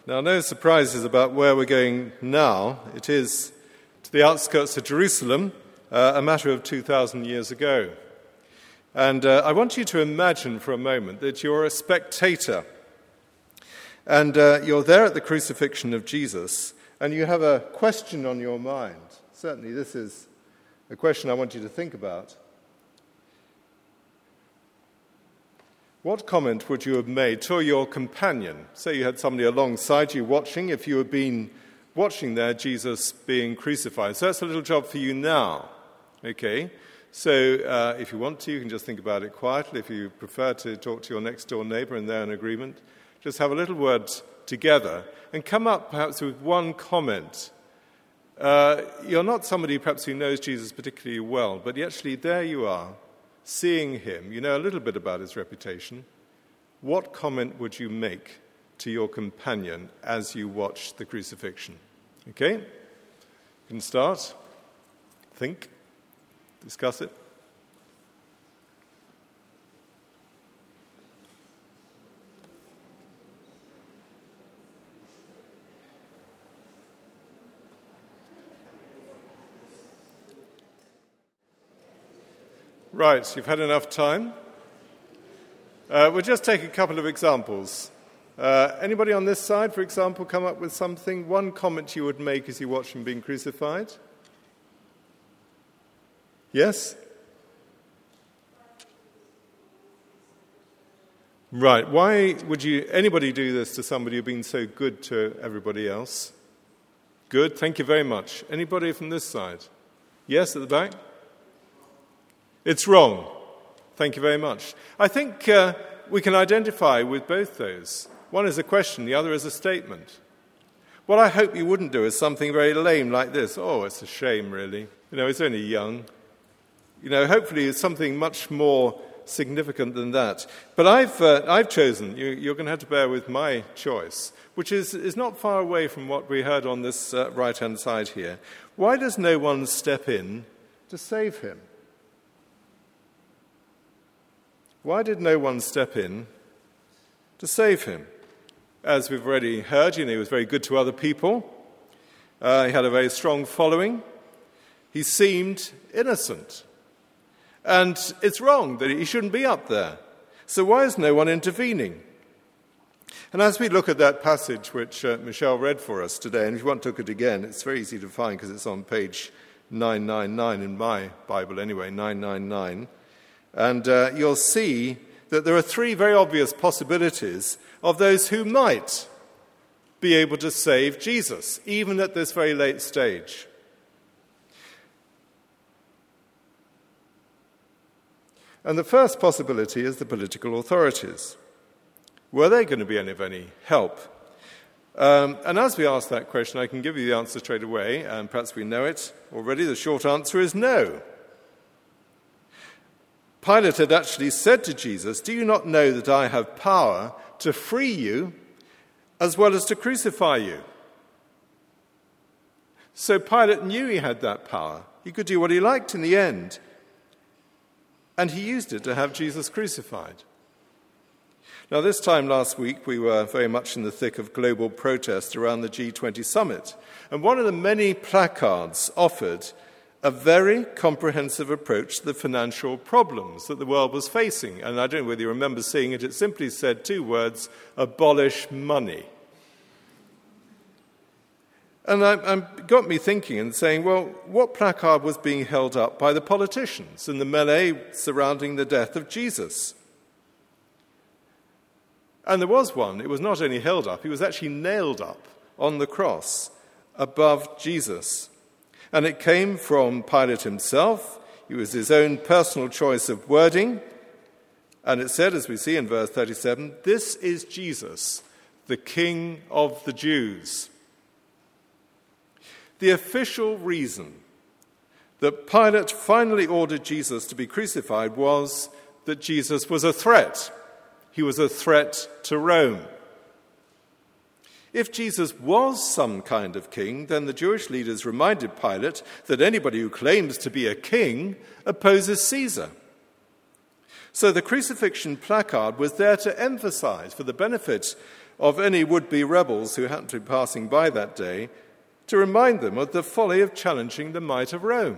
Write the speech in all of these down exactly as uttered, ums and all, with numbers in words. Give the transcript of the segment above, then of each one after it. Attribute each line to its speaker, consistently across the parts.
Speaker 1: Now, no surprises about where we're going now. It is to the outskirts of Jerusalem, uh, a matter of two thousand years ago. And uh, I want you to imagine for a moment that you're a spectator. And uh, you're there at the crucifixion of Jesus, and you have a question on your mind. Certainly this is a question I want you to think about. What comment would you have made to your companion? Say you had somebody alongside you watching, if you had been watching there Jesus being crucified. So that's a little job for you now, okay? So uh, if you want to, you can just think about it quietly. If you prefer to talk to your next-door neighbour and they're in agreement, just have a little word together and come up perhaps with one comment. Uh, you're not somebody perhaps who knows Jesus particularly well, but actually there you are, seeing him, you know a little bit about his reputation. What comment would you make to your companion as you watch the crucifixion? Okay? You can start, think, discuss it. Right, you've had enough time. Uh, we'll just take a couple of examples. Uh, anybody on this side, for example, come up with something, one comment you would make as you watch him being crucified? Yes? Right, why would you, anybody do this to somebody who's been so good to everybody else? Good, thank you very much. Anybody from this side? Yes, at the back? It's wrong. Thank you very much. I think uh, we can identify with both those. One is a question, the other is a statement. What I hope you wouldn't do is something very lame like this. Oh, it's a shame, really. You know, he's only young. You know, hopefully it's something much more significant than that. But I've uh, I've chosen, you, you're going to have to bear with my choice, which is, is not far away from what we heard on this uh, right-hand side here. Why does no one step in to save him? Why did no one step in to save him? As we've already heard, you know, he was very good to other people. Uh, he had a very strong following. He seemed innocent. And it's wrong that he shouldn't be up there. So why is no one intervening? And as we look at that passage which uh, Michelle read for us today, and if you want to look at it again, it's very easy to find because it's on page nine ninety-nine in my Bible anyway, nine ninety-nine. And uh, you'll see that there are three very obvious possibilities of those who might be able to save Jesus, even at this very late stage. And the first possibility is the political authorities. Were they going to be any of any help? Um, and as we ask that question, I can give you the answer straight away, and perhaps we know it already. The short answer is no. Pilate had actually said to Jesus, "Do you not know that I have power to free you as well as to crucify you?" So Pilate knew he had that power. He could do what he liked in the end. And he used it to have Jesus crucified. Now, this time last week, we were very much in the thick of global protest around the G twenty summit. And one of the many placards offered a very comprehensive approach to the financial problems that the world was facing. And I don't know whether you remember seeing it. It simply said two words: abolish money. And it got me thinking and saying, well, what placard was being held up by the politicians in the melee surrounding the death of Jesus? And there was one. It was not only held up, he was actually nailed up on the cross above Jesus. And it came from Pilate himself. It was his own personal choice of wording. And it said, as we see in verse thirty-seven, "This is Jesus, the King of the Jews." The official reason that Pilate finally ordered Jesus to be crucified was that Jesus was a threat. He was a threat to Rome. If Jesus was some kind of king, then the Jewish leaders reminded Pilate that anybody who claims to be a king opposes Caesar. So the crucifixion placard was there to emphasize, for the benefit of any would-be rebels who happened to be passing by that day, to remind them of the folly of challenging the might of Rome.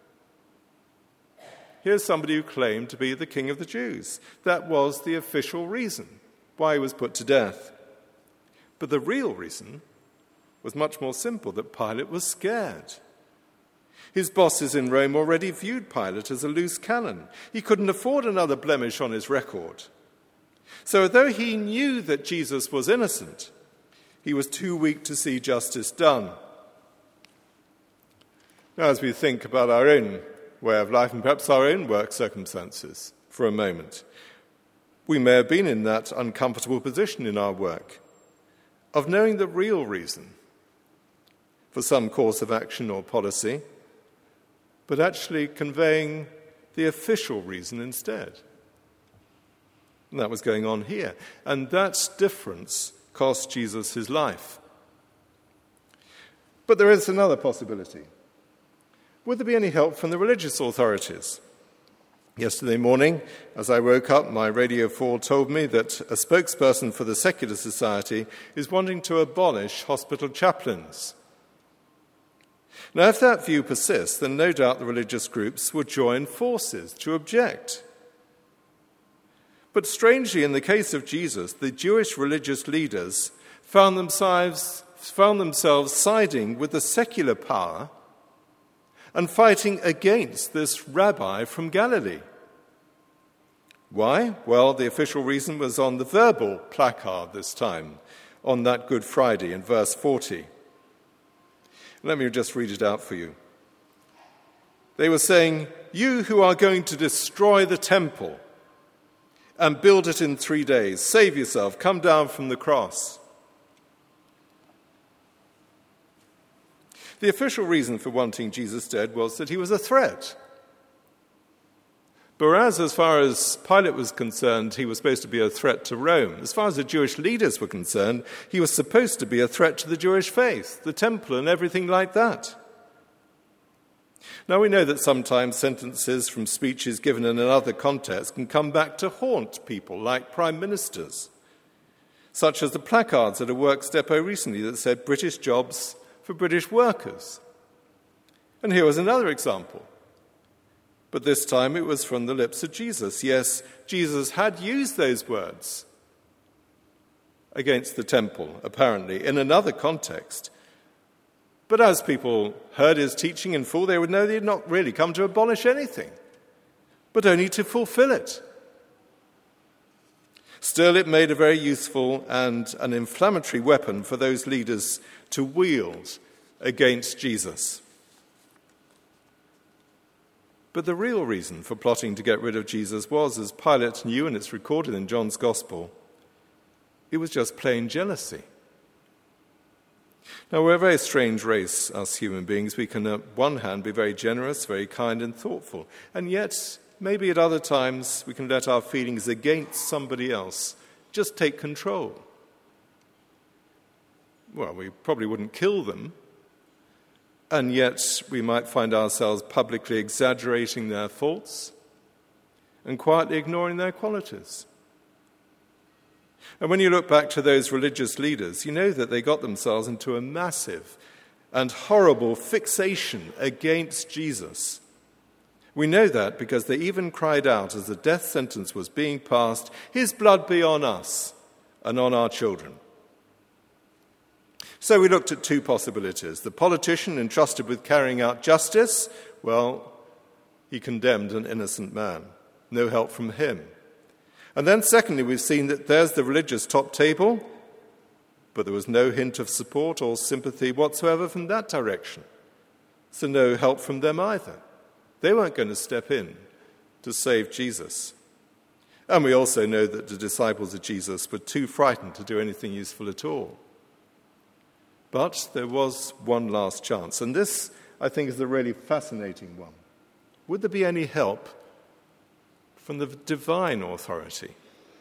Speaker 1: Here's somebody who claimed to be the king of the Jews. That was the official reason why he was put to death. But the real reason was much more simple, that Pilate was scared. His bosses in Rome already viewed Pilate as a loose cannon. He couldn't afford another blemish on his record. So although he knew that Jesus was innocent, he was too weak to see justice done. Now, as we think about our own way of life and perhaps our own work circumstances for a moment, we may have been in that uncomfortable position in our work of knowing the real reason for some course of action or policy, but actually conveying the official reason instead. And that was going on here. And that difference cost Jesus his life. But there is another possibility. Would there be any help from the religious authorities? Yesterday morning, as I woke up, my Radio four told me that a spokesperson for the Secular Society is wanting to abolish hospital chaplains. Now, if that view persists, then no doubt the religious groups would join forces to object. But strangely, in the case of Jesus, the Jewish religious leaders found themselves, found themselves siding with the secular power and fighting against this rabbi from Galilee. Why? Well, the official reason was on the verbal placard this time, on that Good Friday in verse forty. Let me just read it out for you. They were saying, "You who are going to destroy the temple and build it in three days, save yourself, come down from the cross." The official reason for wanting Jesus dead was that he was a threat. Whereas, as far as Pilate was concerned, he was supposed to be a threat to Rome. As far as the Jewish leaders were concerned, he was supposed to be a threat to the Jewish faith, the temple, and everything like that. Now, we know that sometimes sentences from speeches given in another context can come back to haunt people, like prime ministers, such as the placards at a works depot recently that said "British jobs for British workers." And here was another example. But this time it was from the lips of Jesus. Yes, Jesus had used those words against the temple, apparently, in another context. But as people heard his teaching in full, they would know that he had not really come to abolish anything, but only to fulfill it. Still, it made a very useful and an inflammatory weapon for those leaders to wield against Jesus. But the real reason for plotting to get rid of Jesus was, as Pilate knew, and it's recorded in John's Gospel, it was just plain jealousy. Now, we're a very strange race, us human beings. We can, on one hand, be very generous, very kind and thoughtful, and yet, maybe at other times, we can let our feelings against somebody else just take control. Well, we probably wouldn't kill them, and yet we might find ourselves publicly exaggerating their faults and quietly ignoring their qualities. And when you look back to those religious leaders, you know that they got themselves into a massive and horrible fixation against Jesus. We know that because they even cried out as the death sentence was being passed, "His blood be on us and on our children." So we looked at two possibilities. The politician entrusted with carrying out justice, well, he condemned an innocent man. No help from him. And then secondly, we've seen that there's the religious top table, but there was no hint of support or sympathy whatsoever from that direction. So no help from them either. They weren't going to step in to save Jesus. And we also know that the disciples of Jesus were too frightened to do anything useful at all. But there was one last chance, and this, I think, is a really fascinating one. Would there be any help from the divine authority?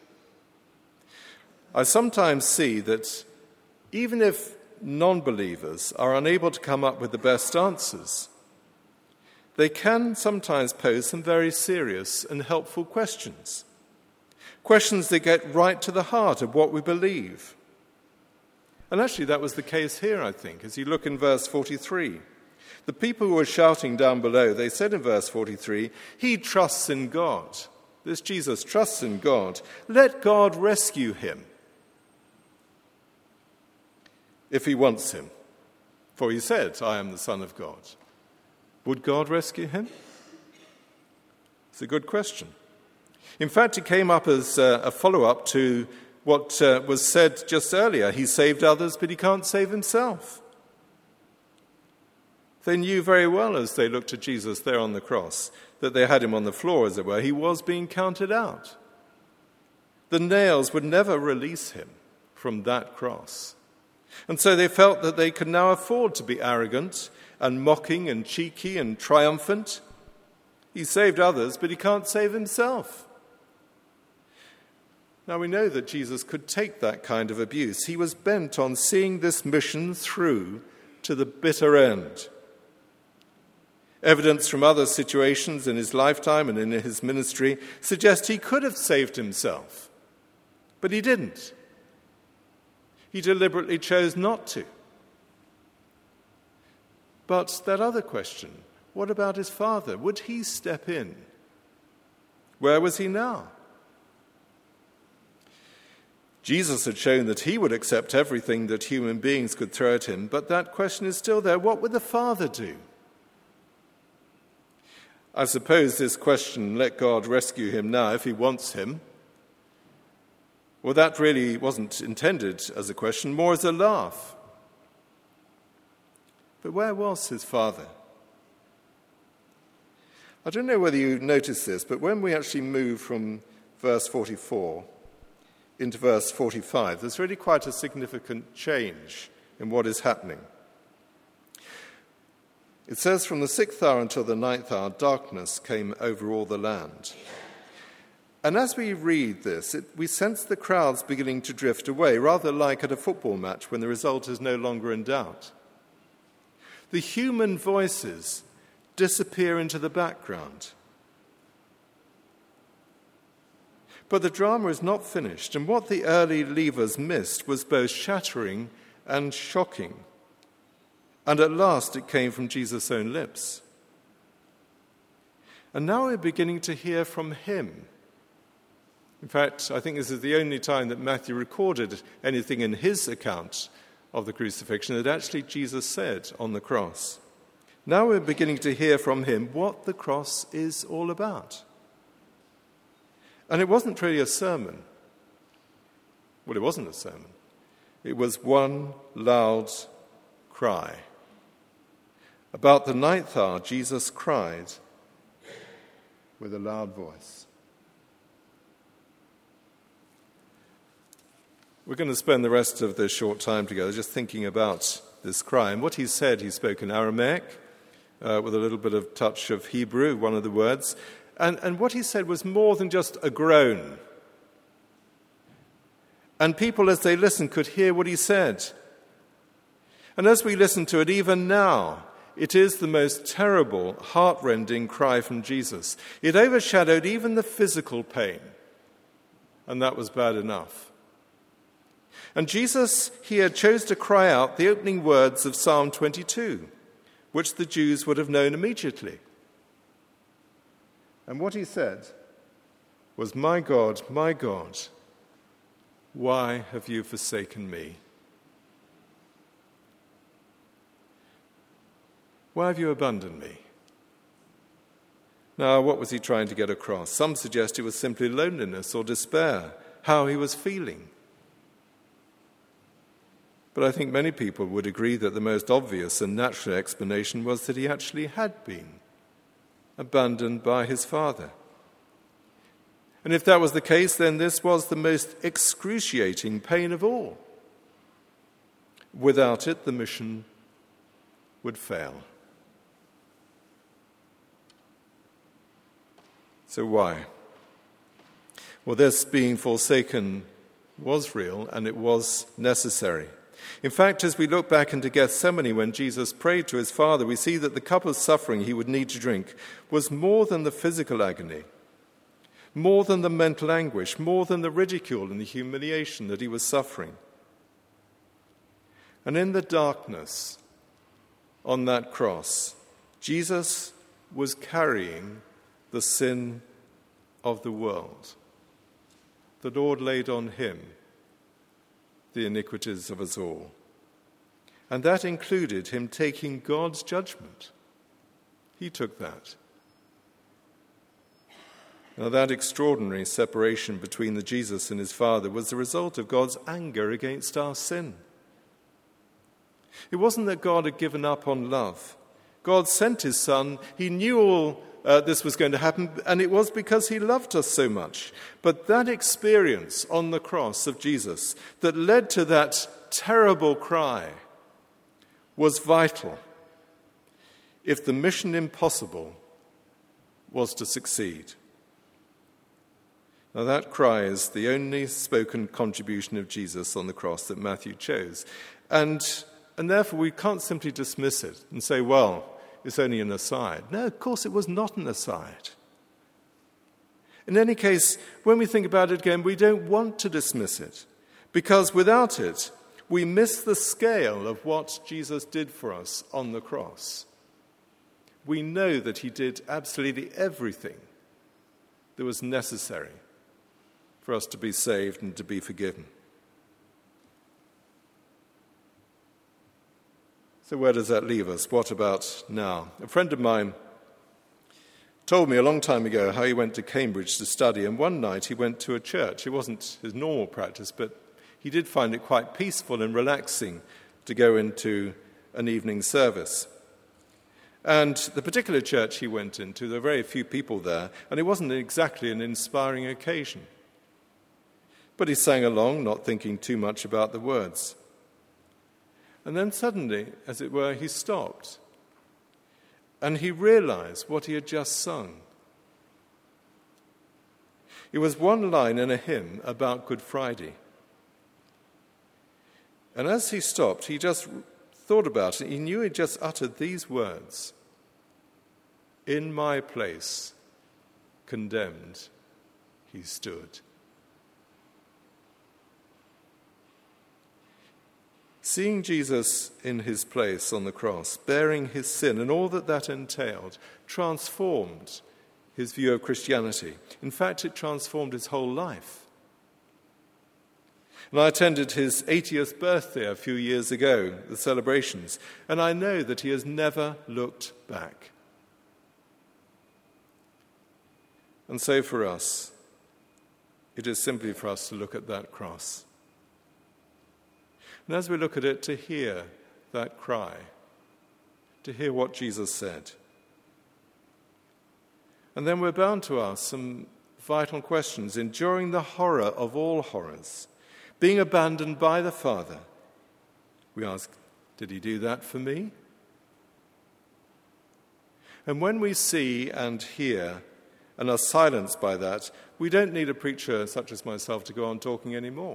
Speaker 1: I sometimes see that even if non-believers are unable to come up with the best answers, they can sometimes pose some very serious and helpful questions. Questions that get right to the heart of what we believe. And actually that was the case here, I think, as you look in verse forty-three. The people who were shouting down below, they said in verse forty-three, he trusts in God. This Jesus trusts in God. Let God rescue him if he wants him. For he said, I am the Son of God. Would God rescue him? It's a good question. In fact, it came up as a follow-up to what uh, was said just earlier. He saved others, but he can't save himself. They knew very well as they looked at Jesus there on the cross that they had him on the floor, as it were. He was being counted out. The nails would never release him from that cross. And so they felt that they could now afford to be arrogant and mocking and cheeky and triumphant. He saved others, but he can't save himself. Now we know that Jesus could take that kind of abuse. He was bent on seeing this mission through to the bitter end. Evidence from other situations in his lifetime and in his ministry suggests he could have saved himself, but he didn't. He deliberately chose not to. But that other question, what about his Father? Would he step in? Where was he now? Jesus had shown that he would accept everything that human beings could throw at him, but that question is still there. What would the Father do? I suppose this question, let God rescue him now if he wants him, well, that really wasn't intended as a question, more as a laugh. But where was his Father? I don't know whether you noticed this, but when we actually move from verse forty-four into verse forty-five, there's really quite a significant change in what is happening. It says, from the sixth hour until the ninth hour, darkness came over all the land. And as we read this, it, we sense the crowds beginning to drift away, rather like at a football match when the result is no longer in doubt. The human voices disappear into the background. But the drama is not finished, and what the early leavers missed was both shattering and shocking. And at last it came from Jesus' own lips. And now we're beginning to hear from him. In fact, I think this is the only time that Matthew recorded anything in his account of the crucifixion that actually Jesus said on the cross. Now we're beginning to hear from him what the cross is all about. And it wasn't really a sermon. Well, it wasn't a sermon. It was one loud cry. About the ninth hour, Jesus cried with a loud voice. We're going to spend the rest of this short time together just thinking about this cry. And what he said, he spoke in Aramaic uh, with a little bit of touch of Hebrew, one of the words. And, and what he said was more than just a groan. And people, as they listened, could hear what he said. And as we listen to it, even now, it is the most terrible, heart-rending cry from Jesus. It overshadowed even the physical pain. And that was bad enough. And Jesus here chose to cry out the opening words of Psalm twenty-two, which the Jews would have known immediately. And what he said was, "My God, my God, why have you forsaken me? Why have you abandoned me?" Now, what was he trying to get across? Some suggest it was simply loneliness or despair, how he was feeling. But I think many people would agree that the most obvious and natural explanation was that he actually had been abandoned by his Father. And if that was the case, then this was the most excruciating pain of all. Without it, the mission would fail. So why? Well, this being forsaken was real and it was necessary. In fact, as we look back into Gethsemane when Jesus prayed to his Father, we see that the cup of suffering he would need to drink was more than the physical agony, more than the mental anguish, more than the ridicule and the humiliation that he was suffering. And in the darkness on that cross, Jesus was carrying the sin of the world. The Lord laid on him the iniquities of us all. And that included him taking God's judgment. He took that. Now, that extraordinary separation between the Jesus and his Father was the result of God's anger against our sin. It wasn't that God had given up on love. God sent his Son. He knew all uh, this was going to happen, and it was because he loved us so much. But that experience on the cross of Jesus that led to that terrible cry was vital if the mission impossible was to succeed. Now, that cry is the only spoken contribution of Jesus on the cross that Matthew chose. And, and therefore, we can't simply dismiss it and say, well, it's only an aside. No, of course, it was not an aside. In any case, when we think about it again, we don't want to dismiss it, because without it, we miss the scale of what Jesus did for us on the cross. We know that he did absolutely everything that was necessary for us to be saved and to be forgiven. So where does that leave us? What about now? A friend of mine told me a long time ago how he went to Cambridge to study, and one night he went to a church. It wasn't his normal practice, but he did find it quite peaceful and relaxing to go into an evening service. And the particular church he went into, there were very few people there, and it wasn't exactly an inspiring occasion. But he sang along, not thinking too much about the words. And then suddenly, as it were, he stopped. And he realized what he had just sung. It was one line in a hymn about Good Friday. And as he stopped, he just thought about it. He knew he just uttered these words. In my place, condemned, he stood. Seeing Jesus in his place on the cross, bearing his sin and all that that entailed, transformed his view of Christianity. In fact, it transformed his whole life. And I attended his eightieth birthday a few years ago, the celebrations, and I know that he has never looked back. And so for us, it is simply for us to look at that cross. And as we look at it, to hear that cry, to hear what Jesus said. And then we're bound to ask some vital questions. Enduring the horror of all horrors, being abandoned by the Father, we ask, did he do that for me? And when we see and hear and are silenced by that, we don't need a preacher such as myself to go on talking anymore.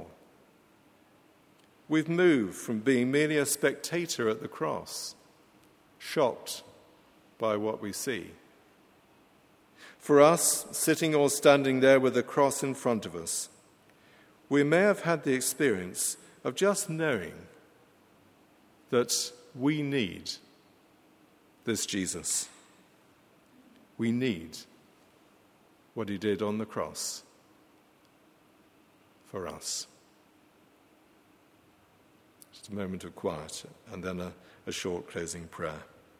Speaker 1: We've moved from being merely a spectator at the cross, shocked by what we see. For us, sitting or standing there with the cross in front of us, we may have had the experience of just knowing that we need this Jesus. We need what he did on the cross for us. Just a moment of quiet and then a, a short closing prayer.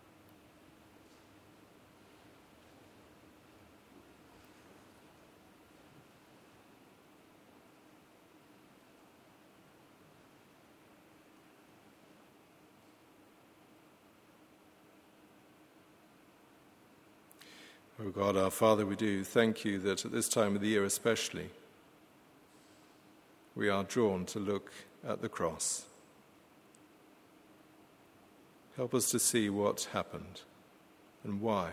Speaker 1: Oh God, our Father, we do thank you that at this time of the year especially, we are drawn to look at the cross. Help us to see what happened and why.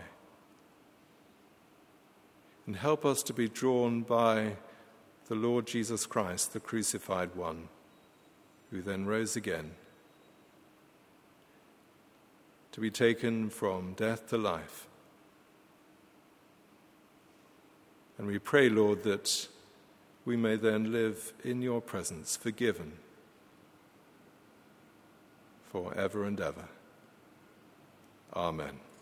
Speaker 1: And help us to be drawn by the Lord Jesus Christ, the crucified one, who then rose again, to be taken from death to life. And we pray, Lord, that we may then live in your presence, forgiven, for ever and ever. Amen.